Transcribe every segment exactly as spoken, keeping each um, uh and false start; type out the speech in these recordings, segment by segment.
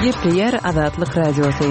Ýer Azatlyk Radiosu.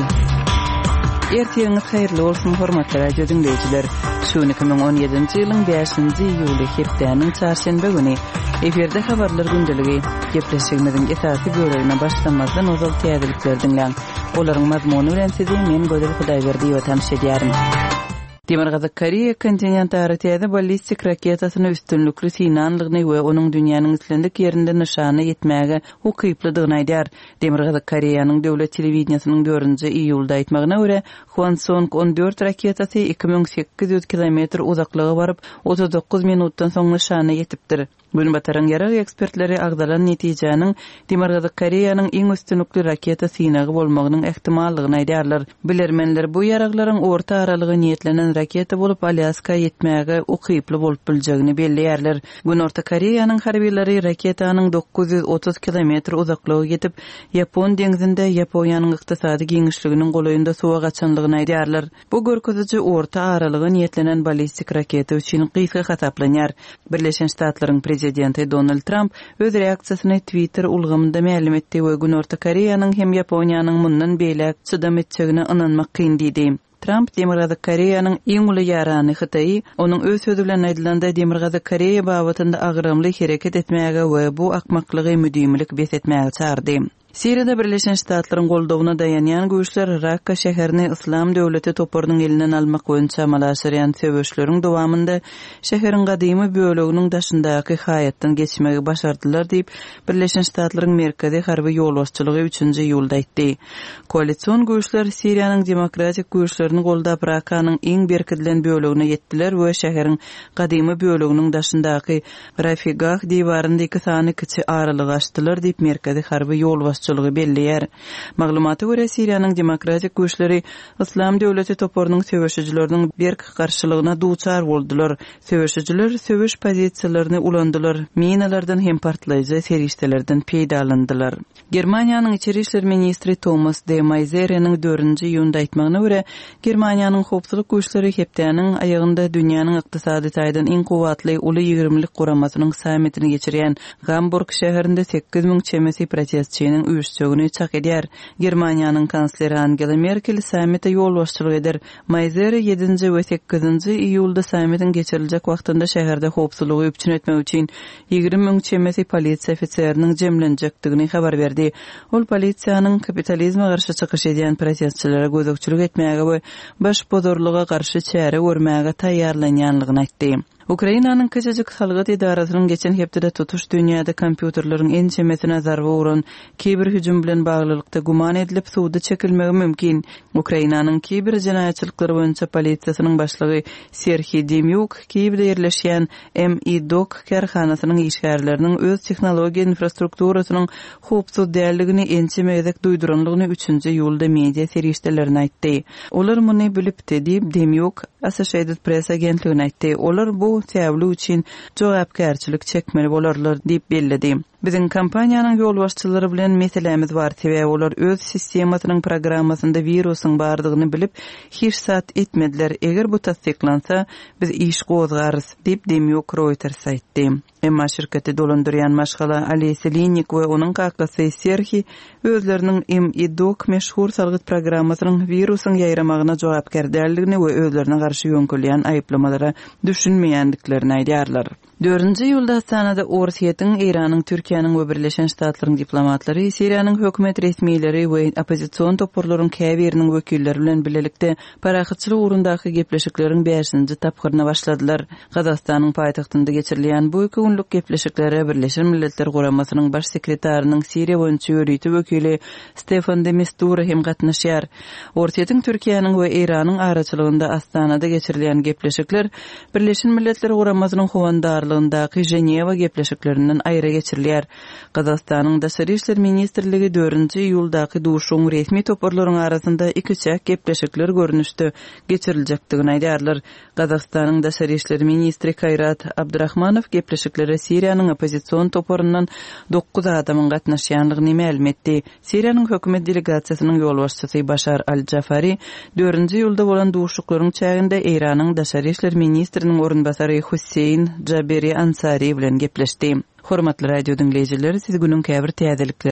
Ertiňiz haýyrly bolsun hormatly radio dinleýijiler. Şu iki bin on ýedinji ýylyň beşinji iýuly hepdeniň çarşembe güni eferde habarlar gündeligi gepleşigimizin esasy bölümine başlamazdan ozal täzelikler dinleň. Olaryň mazmuny bilen sizi men Gözel Hudaýberdi we tanış edýärim. Demirgazy Koreýa kontinentarynda ballistik raketasyny üstünlükli sinanlygyny we onuň dünýäniň islendik ýerinde nişany etmäge hukyplydygyny aýdýar. Demirgazy Koreýanyň döwlet telewizionynyň dördünji iýulda aýtmagyna görä, Hwasong on dört raketasy iki bin sekiz ýüz kilometr uzaklyga baryp otuz dokuz minutdan soň nişany ýetipdir. Bunu bataran ýarar ekspertleri agdalan netijäniň Demirgazy Koreýanyň iň üstünlükli raketa synagy bolmagynyň ähtimallygyny aýdýarlar. Bilermenler bu ýaraklaryň orta aralygy niýetlenen raketa bolup Alyaska ýetmäge ukyply bolup biljegini belliýärler. Günorta Koreýanyň harbiýleri raketanyň dokuz ýüz otuz kilometr uzaklyga ýetip, Ýapon deňizinde Ýaponiýanyň ykdysady giňişliginiň golaýynda suwa gaçanlygyny aýdýarlar. Bu görkeziji orta aralygy niýetlenen ballistik raketa üçin gysga hasaplanýar. Birleşen Ştatlaryň prezidenti Donald Trump öz reaksiýasyny Twitter ulgamynda ma'lum etdi we Günorta Koreýanyň hem Ýaponiýanyň mundan beýle çydam etjegini inanmak kyn diýdi. Trump Demirgazy Koreýanyň iň uly ýarany Hytaýy, onuň öz sözü bilen aýdylanda Demirgazy Koreýa babatynda agrymly hereket etmäge we bu akmaklygy müdümlik besetmäge çağırdy. Siriýada Birleşen Ştatlaryň goldawyna dayanýan güýçler Rakka şäherini Islam döwleti toparynyň elinden almak boýunça amalaşýan söwüşleriň dowamında şäheriň gadymy böleginiň daşyndaky haýatdan geçmegi başardylar diýip Birleşen Ştatlaryň merkezi harby ýolbaşçylygy üçinji iýulda aýtdy. Koalisiýon güýçler Siriýanyň demokratik güýçlerini goldap Rakkanyň iň berkidilen bölegine ýetdiler we şäheriň gadymy böleginiň daşyndaky Rafigah diýwaryndaky sany kiçi aralygy açdylar diýip merkezi harby ýolbaşçylygy belliýär. Maglumaty görä Siriýanyň demokratik güýçleri Islam döwleti toparynyň söwüşçileriniň berk garşylygyna duçar boldular. Söwüşçiler söwüş pozisiýalaryny ulandylar. Minalardan hem partlaýjy serişdelerden peýdalandylar. Germaniýanyň içeri işler ministri Thomas de Maizieriň dördünji iýunda aýtmagyna görä, Germaniýanyň howpsuzlyk güýçleri hepdeniň aýagynda dünýäniň ykdysady taýdan iň kuwatly uly ýigrimlik guramasynyň sametini geçirýän Hamburg şäherinde sekiz bin çemesi protestçiň üýtüşegini çak edýär. Germaniýanyň kansleri Angela Merkel samete ýolbaşçylyk eder. Maizieri ýedinji we sekizinji iýulda sametin geçirilejek wagtynda şäherde howpsuzlygy üpçün etmek üçin ýigrim bin çemesi polisiýa ofiseriniň jemlenjekdigini habar berdi. Ol polisiýanyň kapitalizma garşy çykyş edýän protestçilere gözükçülük etmäge we baş pozorluga garşy çäre görmäge taýýarlanýanlygyny aýtdy. Ukrainanyň Kiçijik Salgat idarasynyň geçen hepde tutuş dünýäde kompýuterleriň en çemesine zarba uran kiber hüjüm bilen baglylykda guman edilip suwda çekilmegi mümkin. Ukrainanyň kiber jinaýatçylyklary boýunça polisiýasynyň başlygy Serhiy Demyuk Kiýewde ýerleşýän M I Dok karhanasynyň işgärleriniň öz tehnologiýa infrastrukturasynyň howpsuz däldigini ençe meýzek duýduranlygyny üçinji iýulda media serişdelerine aýtdy. Olar muny bilipdi diýip Demyuk Associated Press agentligine aýtdy. Olar bu täwli üçin jogapkärçilik çekmeli bolarlar diýip bellidi. Biziň kampaniýanyň ýolbaşçylary bilen meselemiz bar diýip olar öz sistemasynyň programmasynda virusyň bardygyny bilip hiç sat etmediler. Eger bu tasdiklansa biz iş gozgarys diýip Demyuk Reuters aýtdy. Emma şirketi dolandyrýan maşgala Alexey Linik we onuň kakasy Serhiy özleriniň M I Dok meşhur salgyt programmasynyň virusyň ýaýramagyna jogapkär däldigini we özlerine garşy ýönkülýän aýplamalara düşünmeýändiklerini aýdýarlar. dördünji iýulda Astanada Orsiýetiň, Iranyň, Türkiýanyň we Birleşen Ştatlaryň diplomatlary, Siriýanyň hökümet resmiýetleri we opozisiýon toparlaryň käbiriniň wekilleri bilen bilelikde parahatçylyk urundaky gepleşikleriň beşinji tapgyryna başladylar. Gazakstanyň paýtagtynda geçirilýän bu iki günlük gepleşiklere Birleşen Milletler Guramasynyň baş sekretarinyň Siriýa boýunça ýörüýti wekili Stefan de Mistura hem gatnaşýar. Orsiýetiň, Türkiýanyň we Iranyň araçylygynda Astanada geçirilýän gepleşikler Birleşen Milletler Guramasynyň howandarlygyndaky Ženewa gepleşiklerinden aýra geçirilýär. Gazakstanyň Daşary işler ministrligi dördünji iýuldaky duşuň resmi toparlaryň arasynda iki çäk gepleşikler görnüşdi geçirilejekdigini aýdýarlar. Gazakstanyň Daşary işler ministri Kayrat Abdurahmanow gepleşiklere Siriýanyň opozisiýon toparyndan dokuz adamyň gatnaşýanlygyny ma'lum etdi. Siriýanyň hökümet delegasiýasynyň ýolbaşçysy Başar al-Jafari dördünji iýulda bolan duşuklaryň çäginde Iranyň Daşary işler ministriniň orunbasary Hussein Jaberi Ansari bilen gepleşdi. Hormatly radio dinleýijiler, siz günüň käbir täzelikleri